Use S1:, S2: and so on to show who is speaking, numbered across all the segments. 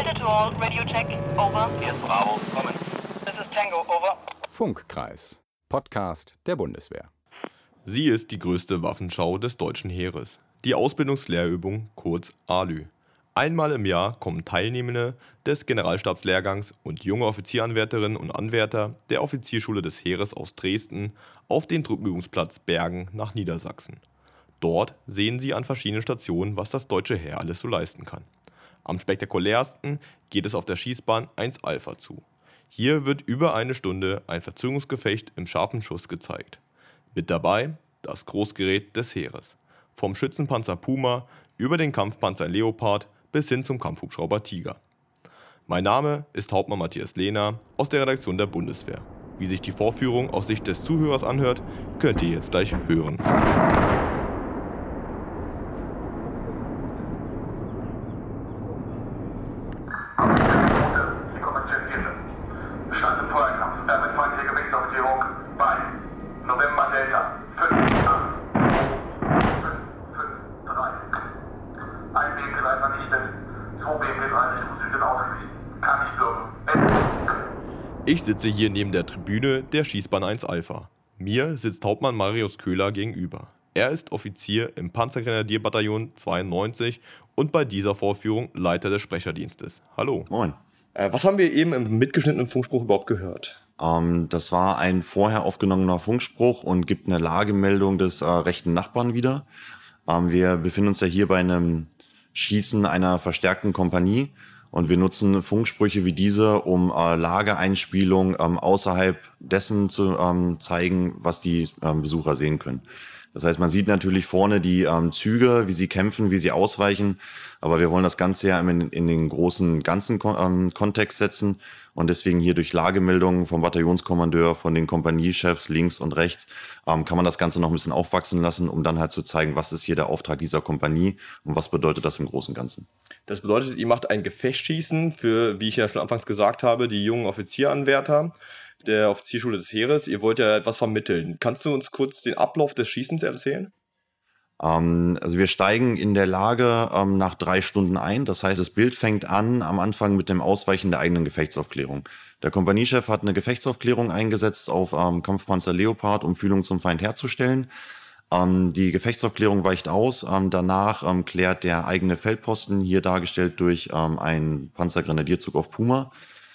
S1: Delta to all, Radio check, over.
S2: Hier ist Bravo, kommen.
S1: This is Tango, over.
S3: Funkkreis, Podcast der Bundeswehr.
S4: Sie ist die größte Waffenschau des deutschen Heeres, die Ausbildungslehrübung, kurz ALÜ. Einmal im Jahr kommen Teilnehmende des Generalstabslehrgangs und junge Offizieranwärterinnen und Anwärter der Offizierschule des Heeres aus Dresden auf den Truppenübungsplatz Bergen nach Niedersachsen. Dort sehen sie an verschiedenen Stationen, was das deutsche Heer alles so leisten kann. Am spektakulärsten geht es auf der Schießbahn 1 Alpha zu. Hier wird über eine Stunde ein Verzögerungsgefecht im scharfen Schuss gezeigt. Mit dabei das Großgerät des Heeres. Vom Schützenpanzer Puma über den Kampfpanzer Leopard bis hin zum Kampfhubschrauber Tiger. Mein Name ist Hauptmann Matthias Lehner aus der Redaktion der Bundeswehr. Wie sich die Vorführung aus Sicht des Zuhörers anhört, könnt ihr jetzt gleich hören.
S5: Stand im Feuerkampf. Damit feindliche Gewichtsorientierung bei November Delta 5, 8, 5, 3. Ein BMP-3 vernichtet, 2 BMP-3 Richtung Süden ausgewiesen. Kann nicht wirken.
S4: Ich sitze hier neben der Tribüne der Schießbahn 1 Alpha. Mir sitzt Hauptmann Marius Köhler gegenüber. Er ist Offizier im Panzergrenadierbataillon 92 und bei dieser Vorführung Leiter des Sprecherdienstes. Hallo.
S6: Moin.
S4: Was haben wir eben im mitgeschnittenen Funkspruch überhaupt gehört?
S6: Das war ein vorher aufgenommener Funkspruch und gibt eine Lagemeldung des rechten Nachbarn wieder. Wir befinden uns ja hier bei einem Schießen einer verstärkten Kompanie und wir nutzen Funksprüche wie diese, um Lageeinspielung außerhalb dessen zu zeigen, was die Besucher sehen können. Das heißt, man sieht natürlich vorne die Züge, wie sie kämpfen, wie sie ausweichen, aber wir wollen das Ganze ja in den großen ganzen Kontext setzen und deswegen hier durch Lagemeldungen vom Bataillonskommandeur, von den Kompaniechefs links und rechts, kann man das Ganze noch ein bisschen aufwachsen lassen, um dann halt zu zeigen, was ist hier der Auftrag dieser Kompanie und was bedeutet das im Großen und Ganzen.
S4: Das bedeutet, ihr macht ein Gefechtsschießen für, wie ich ja schon anfangs gesagt habe, die jungen Offizieranwärter der Offizierschule des Heeres. Ihr wollt ja etwas vermitteln. Kannst du uns kurz den Ablauf des Schießens erzählen?
S6: Also wir steigen in der Lage nach 3 Stunden ein. Das heißt, das Bild fängt an am Anfang mit dem Ausweichen der eigenen Gefechtsaufklärung. Der Kompaniechef hat eine Gefechtsaufklärung eingesetzt auf Kampfpanzer Leopard, um Fühlung zum Feind herzustellen. Die Gefechtsaufklärung weicht aus. Danach klärt der eigene Feldposten, hier dargestellt durch einen Panzergrenadierzug auf Puma,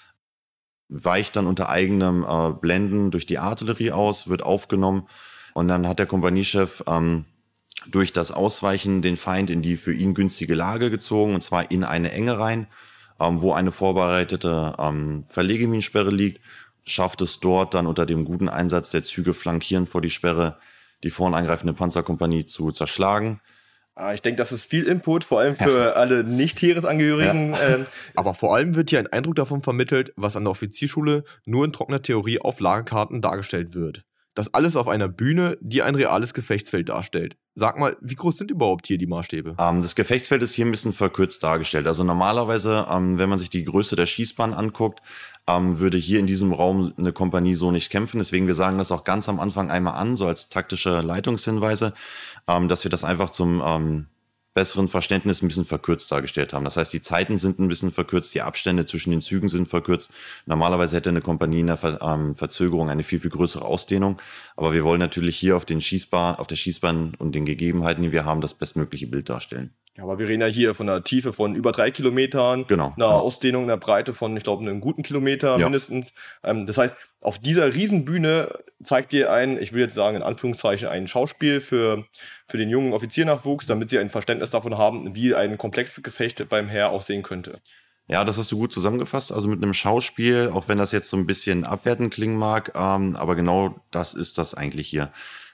S6: weicht dann unter eigenem Blenden durch die Artillerie aus, wird aufgenommen und dann hat der Kompaniechef durch das Ausweichen den Feind in die für ihn günstige Lage gezogen, und zwar in eine Enge rein, wo eine vorbereitete Verlegeminensperre liegt, schafft es dort dann unter dem guten Einsatz der Züge flankierend vor die Sperre die vorn angreifende Panzerkompanie zu zerschlagen.
S4: Ich denke, das ist viel Input, vor allem für alle Nicht-Heeresangehörigen. Ja. Aber vor allem wird hier ein Eindruck davon vermittelt, was an der Offizierschule nur in trockener Theorie auf Lagerkarten dargestellt wird. Das alles auf einer Bühne, die ein reales Gefechtsfeld darstellt. Sag mal, wie groß sind überhaupt hier die Maßstäbe?
S6: Das Gefechtsfeld ist hier ein bisschen verkürzt dargestellt. Also normalerweise, wenn man sich die Größe der Schießbahn anguckt, würde hier in diesem Raum eine Kompanie so nicht kämpfen. Deswegen, wir sagen das auch ganz am Anfang einmal an, so als taktische Leitungshinweise, dass wir das einfach zum besseren Verständnis ein bisschen verkürzt dargestellt haben. Das heißt, die Zeiten sind ein bisschen verkürzt, die Abstände zwischen den Zügen sind verkürzt. Normalerweise hätte eine Kompanie in der Verzögerung eine viel, viel größere Ausdehnung. Aber wir wollen natürlich hier auf der Schießbahn und den Gegebenheiten, die wir haben, das bestmögliche Bild darstellen.
S4: Ja, aber wir reden ja hier von einer Tiefe von über 3 Kilometern,
S6: genau,
S4: einer Ausdehnung, einer Breite von, ich glaube, einem guten Kilometer mindestens. Das heißt, auf dieser Riesenbühne zeigt ihr ich will jetzt sagen, in Anführungszeichen, ein Schauspiel für den jungen Offiziernachwuchs, damit sie ein Verständnis davon haben, wie ein komplexes Gefecht beim Heer aussehen könnte.
S6: Ja, das hast du gut zusammengefasst. Also mit einem Schauspiel, auch wenn das jetzt so ein bisschen abwertend klingen mag, aber genau das ist das eigentlich hier.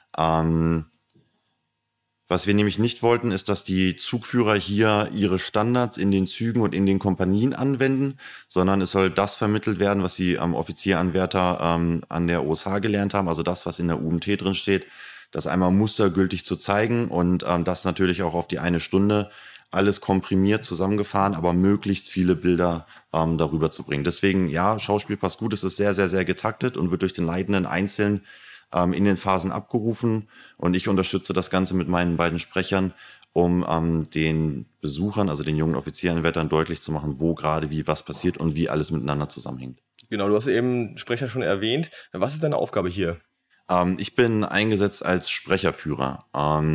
S6: Was wir nämlich nicht wollten, ist, dass die Zugführer hier ihre Standards in den Zügen und in den Kompanien anwenden, sondern es soll das vermittelt werden, was die Offizieranwärter an der OSH gelernt haben, also das, was in der UMT drin steht, das einmal mustergültig zu zeigen und das natürlich auch auf die 1 Stunde alles komprimiert zusammengefahren, aber möglichst viele Bilder darüber zu bringen. Deswegen, ja, Schauspiel passt gut, es ist sehr, sehr, sehr getaktet und wird durch den Leitenden einzeln in den Phasen abgerufen und ich unterstütze das Ganze mit meinen beiden Sprechern, um den Besuchern, also den jungen Offizieranwärtern, deutlich zu machen, wo gerade wie was passiert und wie alles miteinander zusammenhängt.
S4: Genau, du hast eben Sprecher schon erwähnt. Was ist deine Aufgabe hier?
S6: Ich bin eingesetzt als Sprecherführer.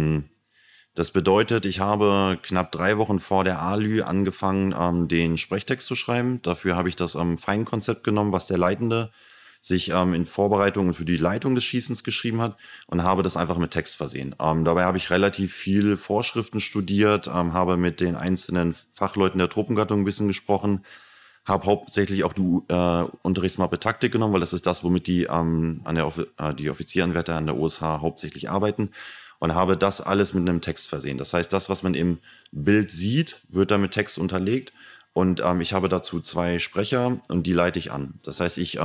S6: Das bedeutet, ich habe knapp 3 Wochen vor der ALÜ angefangen, den Sprechtext zu schreiben. Dafür habe ich das Feinkonzept genommen, was der Leitende sich in Vorbereitungen für die Leitung des Schießens geschrieben hat und habe das einfach mit Text versehen. Dabei habe ich relativ viel Vorschriften studiert, habe mit den einzelnen Fachleuten der Truppengattung ein bisschen gesprochen, habe hauptsächlich auch die Unterrichtsmappe Taktik genommen, weil das ist das, womit die die Offizieranwärter an der OSH hauptsächlich arbeiten, und habe das alles mit einem Text versehen. Das heißt, das, was man im Bild sieht, wird dann mit Text unterlegt, und ich habe dazu 2 Sprecher und die leite ich an. Das heißt, ich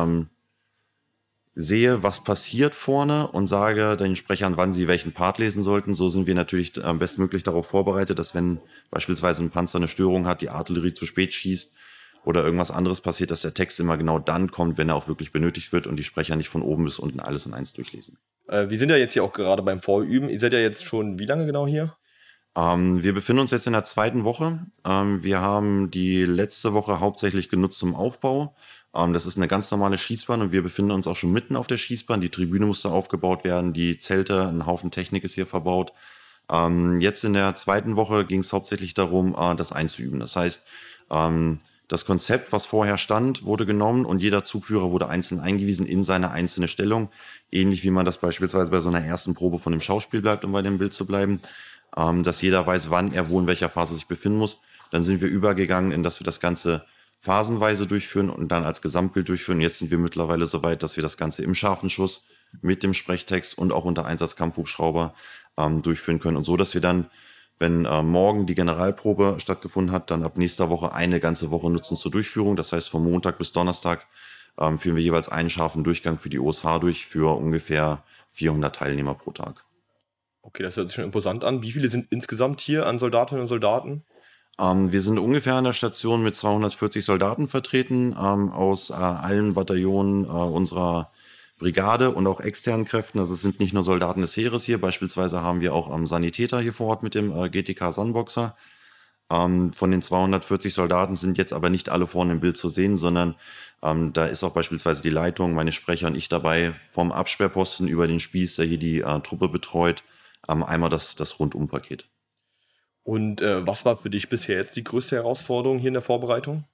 S6: sehe, was passiert vorne und sage den Sprechern, wann sie welchen Part lesen sollten. So sind wir natürlich bestmöglich darauf vorbereitet, dass wenn beispielsweise ein Panzer eine Störung hat, die Artillerie zu spät schießt oder irgendwas anderes passiert, dass der Text immer genau dann kommt, wenn er auch wirklich benötigt wird und die Sprecher nicht von oben bis unten alles in eins durchlesen.
S4: Wir sind ja jetzt hier auch gerade beim Vorüben. Ihr seid ja jetzt schon wie lange genau hier?
S6: Wir befinden uns jetzt in der 2. Woche. Wir haben die letzte Woche hauptsächlich genutzt zum Aufbau. Das ist eine ganz normale Schießbahn und wir befinden uns auch schon mitten auf der Schießbahn. Die Tribüne musste aufgebaut werden, die Zelte, ein Haufen Technik ist hier verbaut. Jetzt in der 2. Woche ging es hauptsächlich darum, das einzuüben. Das heißt, das Konzept, was vorher stand, wurde genommen und jeder Zugführer wurde einzeln eingewiesen in seine einzelne Stellung. Ähnlich wie man das beispielsweise bei so einer ersten Probe von dem Schauspiel bleibt, um bei dem Bild zu bleiben. Dass jeder weiß, wann er wo in welcher Phase sich befinden muss. Dann sind wir übergegangen, in dass wir das Ganze phasenweise durchführen und dann als Gesamtbild durchführen. Jetzt sind wir mittlerweile so weit, dass wir das Ganze im scharfen Schuss mit dem Sprechtext und auch unter Einsatz Kampfhubschrauber durchführen können. Und so, dass wir dann, wenn morgen die Generalprobe stattgefunden hat, dann ab nächster Woche eine ganze Woche nutzen zur Durchführung. Das heißt, von Montag bis Donnerstag führen wir jeweils einen scharfen Durchgang für die OSH durch für ungefähr 400 Teilnehmer pro Tag.
S4: Okay, das hört sich schon imposant an. Wie viele sind insgesamt hier an Soldatinnen und Soldaten?
S6: Wir sind ungefähr an der Station mit 240 Soldaten vertreten, aus allen Bataillonen unserer Brigade und auch externen Kräften. Also es sind nicht nur Soldaten des Heeres hier, beispielsweise haben wir auch Sanitäter hier vor Ort mit dem GTK Sunboxer. Von den 240 Soldaten sind jetzt aber nicht alle vorne im Bild zu sehen, sondern da ist auch beispielsweise die Leitung, meine Sprecher und ich dabei, vom Absperrposten über den Spieß, der hier die Truppe betreut, einmal das Rundumpaket.
S4: Und was war für dich bisher jetzt die größte Herausforderung hier in der Vorbereitung?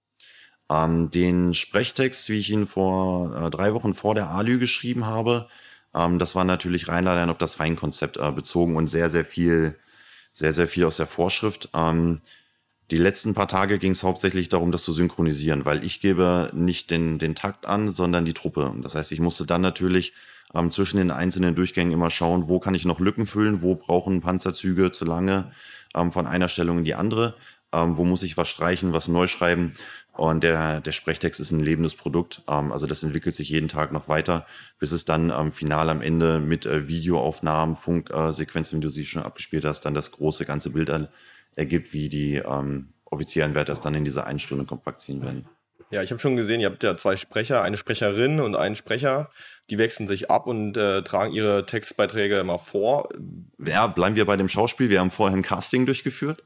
S6: Den Sprechtext, wie ich ihn vor 3 Wochen vor der ALÜ geschrieben habe, das war natürlich rein allein auf das Feinkonzept bezogen und sehr, sehr viel aus der Vorschrift. Die letzten paar Tage ging es hauptsächlich darum, das zu synchronisieren, weil ich gebe nicht den Takt an, sondern die Truppe. Das heißt, ich musste dann natürlich zwischen den einzelnen Durchgängen immer schauen, wo kann ich noch Lücken füllen, wo brauchen Panzerzüge zu lange von einer Stellung in die andere, wo muss ich was streichen, was neu schreiben. Und der Sprechtext ist ein lebendes Produkt, also das entwickelt sich jeden Tag noch weiter, bis es dann final am Ende mit Videoaufnahmen, Funksequenzen, wie du sie schon abgespielt hast, dann das große ganze Bild ergibt, wie die Offizieranwärter es dann in dieser 1 Stunde kompakt ziehen werden.
S4: Ja, ich habe schon gesehen, ihr habt ja 2 Sprecher, eine Sprecherin und einen Sprecher. Die wechseln sich ab und tragen ihre Textbeiträge immer vor.
S6: Ja, bleiben wir bei dem Schauspiel. Wir haben vorher ein Casting durchgeführt.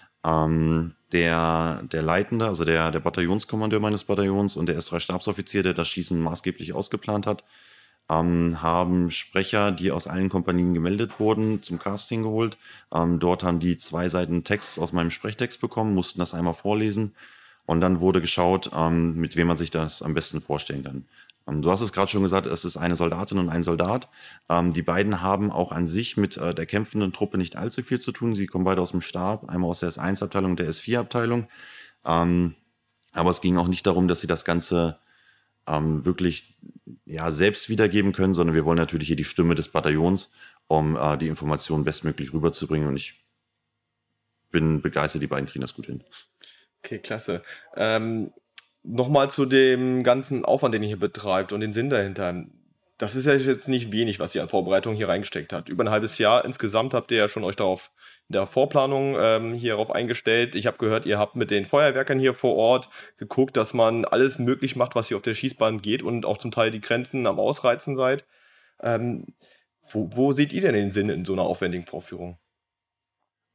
S6: Der Leitende, also der Bataillonskommandeur meines Bataillons und der S3-Stabsoffizier, der das Schießen maßgeblich ausgeplant hat, haben Sprecher, die aus allen Kompanien gemeldet wurden, zum Casting geholt. Dort haben die 2 Seiten Text aus meinem Sprechtext bekommen, mussten das einmal vorlesen. Und dann wurde geschaut, mit wem man sich das am besten vorstellen kann. Du hast es gerade schon gesagt, es ist eine Soldatin und ein Soldat. Die beiden haben auch an sich mit der kämpfenden Truppe nicht allzu viel zu tun. Sie kommen beide aus dem Stab, einmal aus der S1-Abteilung und der S4-Abteilung. Aber es ging auch nicht darum, dass sie das Ganze wirklich selbst wiedergeben können, sondern wir wollen natürlich hier die Stimme des Bataillons, um die Informationen bestmöglich rüberzubringen. Und ich bin begeistert, die beiden kriegen das gut hin.
S4: Okay, klasse. Nochmal zu dem ganzen Aufwand, den ihr hier betreibt und den Sinn dahinter. Das ist ja jetzt nicht wenig, was ihr an Vorbereitung hier reingesteckt habt. Über ein halbes Jahr insgesamt habt ihr ja schon euch darauf in der Vorplanung hierauf eingestellt. Ich habe gehört, ihr habt mit den Feuerwerkern hier vor Ort geguckt, dass man alles möglich macht, was hier auf der Schießbahn geht und auch zum Teil die Grenzen am Ausreizen seid. Wo seht ihr denn den Sinn in so einer aufwendigen Vorführung?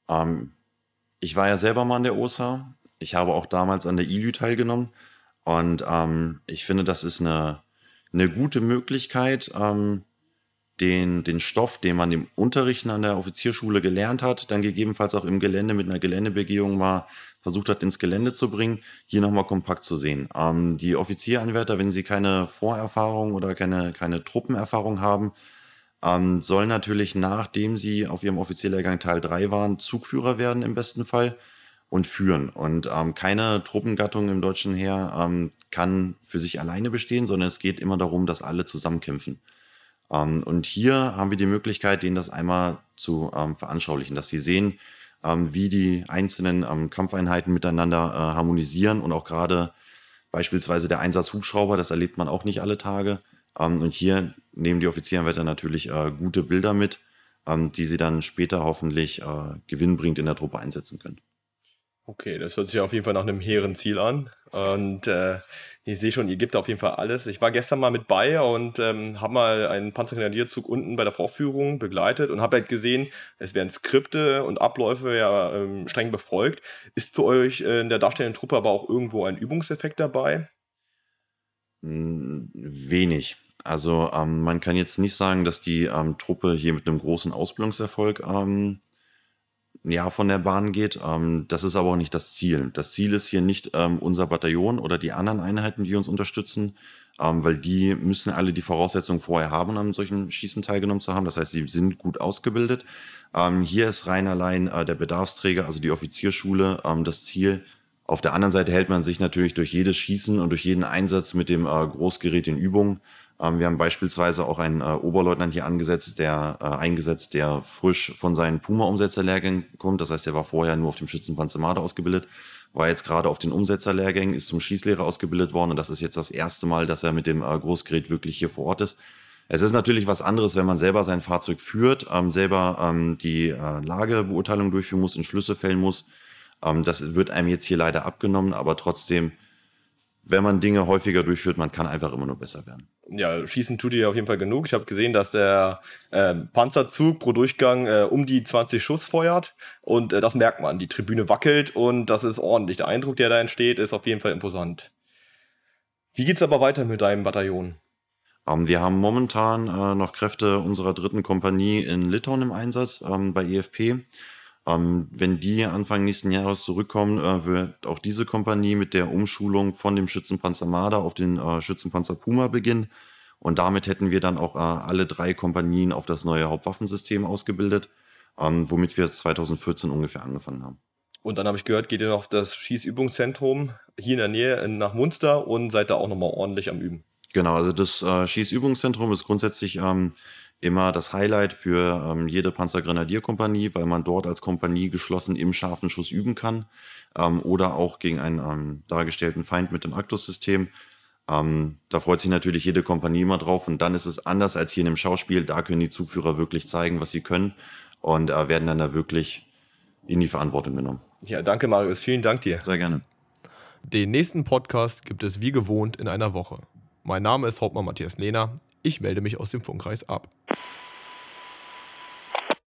S6: Ich war ja selber mal an der OSA. Ich habe auch damals an der ILÜ teilgenommen. Und ich finde, das ist eine gute Möglichkeit, den Stoff, den man im Unterrichten an der Offizierschule gelernt hat, dann gegebenenfalls auch im Gelände mit einer Geländebegehung mal versucht hat, ins Gelände zu bringen, hier nochmal kompakt zu sehen. Die Offizieranwärter, wenn sie keine Vorerfahrung oder keine Truppenerfahrung haben, sollen natürlich, nachdem sie auf ihrem Offizierlehrgang Teil 3 waren, Zugführer werden im besten Fall und führen. Und keine Truppengattung im deutschen Heer kann für sich alleine bestehen, sondern es geht immer darum, dass alle zusammenkämpfen. Und hier haben wir die Möglichkeit, denen das einmal zu veranschaulichen, dass sie sehen, wie die einzelnen Kampfeinheiten miteinander harmonisieren und auch gerade beispielsweise der Einsatz Hubschrauber, das erlebt man auch nicht alle Tage. Und hier nehmen die Offizieranwärter natürlich gute Bilder mit, die sie dann später hoffentlich gewinnbringend in der Truppe einsetzen können.
S4: Okay, das hört sich auf jeden Fall nach einem hehren Ziel an. Und ich sehe schon, ihr gebt auf jeden Fall alles. Ich war gestern mal mit bei und habe mal einen Panzergrenadierzug unten bei der Vorführung begleitet und habe halt gesehen, es werden Skripte und Abläufe ja streng befolgt. Ist für euch in der darstellenden Truppe aber auch irgendwo ein Übungseffekt dabei?
S6: Wenig. Also man kann jetzt nicht sagen, dass die Truppe hier mit einem großen Ausbildungserfolg von der Bahn geht. Das ist aber auch nicht das Ziel. Das Ziel ist hier nicht unser Bataillon oder die anderen Einheiten, die uns unterstützen, weil die müssen alle die Voraussetzungen vorher haben, um an solchen Schießen teilgenommen zu haben. Das heißt, sie sind gut ausgebildet. Hier ist rein allein der Bedarfsträger, also die Offizierschule, das Ziel. Auf der anderen Seite hält man sich natürlich durch jedes Schießen und durch jeden Einsatz mit dem Großgerät in Übung. Wir haben beispielsweise auch einen Oberleutnant hier eingesetzt, der frisch von seinen Puma-Umsetzerlehrgängen kommt. Das heißt, der war vorher nur auf dem Schützenpanzer Marder ausgebildet, war jetzt gerade auf den Umsetzerlehrgängen, ist zum Schießlehrer ausgebildet worden und das ist jetzt das erste Mal, dass er mit dem Großgerät wirklich hier vor Ort ist. Es ist natürlich was anderes, wenn man selber sein Fahrzeug führt, selber die Lagebeurteilung durchführen muss, Entschlüsse fällen muss. Das wird einem jetzt hier leider abgenommen, aber trotzdem, wenn man Dinge häufiger durchführt, man kann einfach immer nur besser werden.
S4: Ja, schießen tut ihr auf jeden Fall genug. Ich habe gesehen, dass der Panzerzug pro Durchgang um die 20 Schuss feuert und das merkt man. Die Tribüne wackelt und das ist ordentlich. Der Eindruck, der da entsteht, ist auf jeden Fall imposant. Wie geht's aber weiter mit deinem Bataillon?
S6: Wir haben momentan noch Kräfte unserer 3. Kompanie in Litauen im Einsatz bei EFP. Wenn die Anfang nächsten Jahres zurückkommen, wird auch diese Kompanie mit der Umschulung von dem Schützenpanzer Marder auf den Schützenpanzer Puma beginnen. Und damit hätten wir dann auch alle 3 Kompanien auf das neue Hauptwaffensystem ausgebildet, womit wir 2014 ungefähr angefangen haben.
S4: Und dann habe ich gehört, geht ihr noch auf das Schießübungszentrum hier in der Nähe nach Munster und seid da auch nochmal ordentlich am Üben.
S6: Genau, also das Schießübungszentrum ist grundsätzlich immer das Highlight für jede Panzergrenadierkompanie, weil man dort als Kompanie geschlossen im scharfen Schuss üben kann oder auch gegen einen dargestellten Feind mit dem Actus-System. Da freut sich natürlich jede Kompanie immer drauf und dann ist es anders als hier in einem Schauspiel. Da können die Zugführer wirklich zeigen, was sie können und werden dann da wirklich in die Verantwortung genommen.
S4: Ja, danke Marius, vielen Dank dir.
S6: Sehr gerne.
S2: Den nächsten Podcast gibt es wie gewohnt in einer Woche. Mein Name ist Hauptmann Matthias Lehner. Ich melde mich aus dem Funkkreis ab.